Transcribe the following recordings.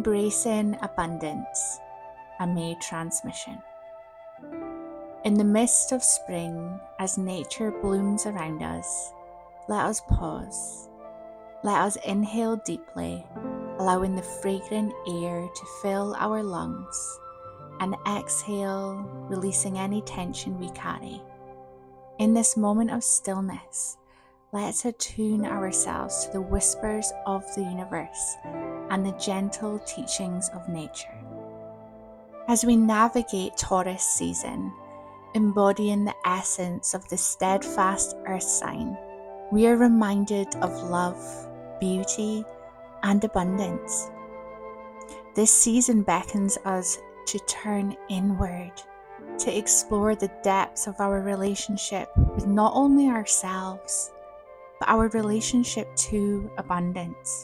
Embracing Abundance, a May transmission. In the midst of spring, as nature blooms around us, let us pause. Let us inhale deeply, allowing the fragrant air to fill our lungs, and exhale, releasing any tension we carry. In this moment of stillness, let's attune ourselves to the whispers of the universe and the gentle teachings of nature. As we navigate Taurus season, embodying the essence of the steadfast earth sign, we are reminded of love, beauty, and abundance. This season beckons us to turn inward, to explore the depths of our relationship with not only ourselves, but our relationship to abundance.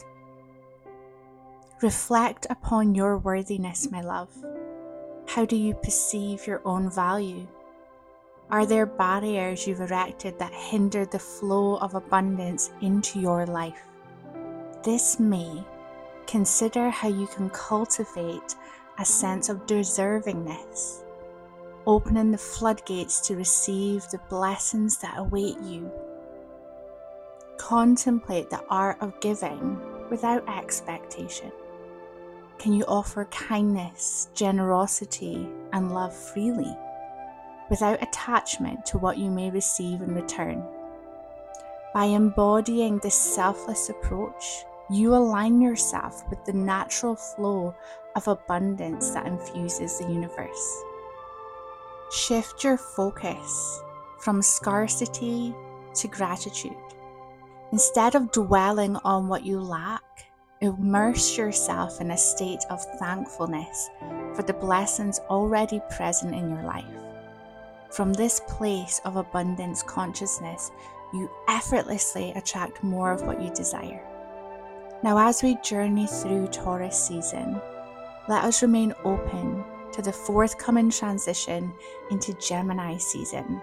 Reflect upon your worthiness, my love. How do you perceive your own value? Are there barriers you've erected that hinder the flow of abundance into your life? This May, consider how you can cultivate a sense of deservingness, opening the floodgates to receive the blessings that await you. Contemplate the art of giving without expectation. Can you offer kindness, generosity, and love freely, without attachment to what you may receive in return? By embodying this selfless approach, you align yourself with the natural flow of abundance that infuses the universe. Shift your focus from scarcity to gratitude. Instead of dwelling on what you lack, immerse yourself in a state of thankfulness for the blessings already present in your life. From this place of abundance consciousness, you effortlessly attract more of what you desire. Now, as we journey through Taurus season, let us remain open to the forthcoming transition into Gemini season.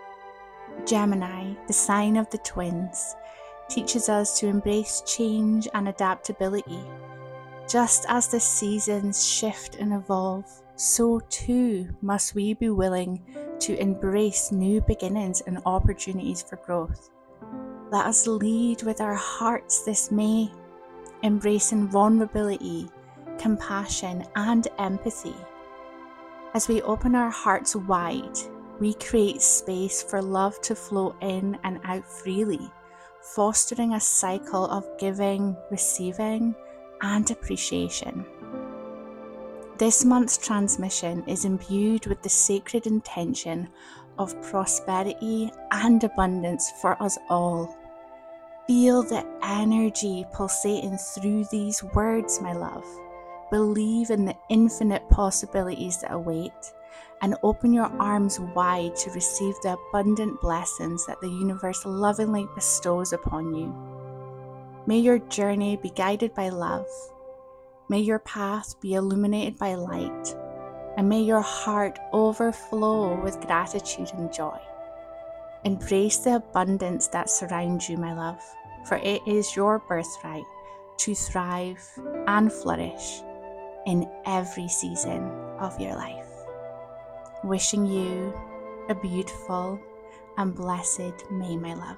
Gemini, the sign of the twins, teaches us to embrace change and adaptability. Just as the seasons shift and evolve, so too must we be willing to embrace new beginnings and opportunities for growth. Let us lead with our hearts this May, embracing vulnerability, compassion, and empathy. As we open our hearts wide, we create space for love to flow in and out freely, fostering a cycle of giving, receiving, and appreciation. This month's transmission is imbued with the sacred intention of prosperity and abundance for us all. Feel the energy pulsating through these words, my love. Believe in the infinite possibilities that await, and open your arms wide to receive the abundant blessings that the universe lovingly bestows upon you. May your journey be guided by love. May your path be illuminated by light, and may your heart overflow with gratitude and joy. Embrace the abundance that surrounds you, my love, for it is your birthright to thrive and flourish in every season of your life. Wishing you a beautiful and blessed May, my love.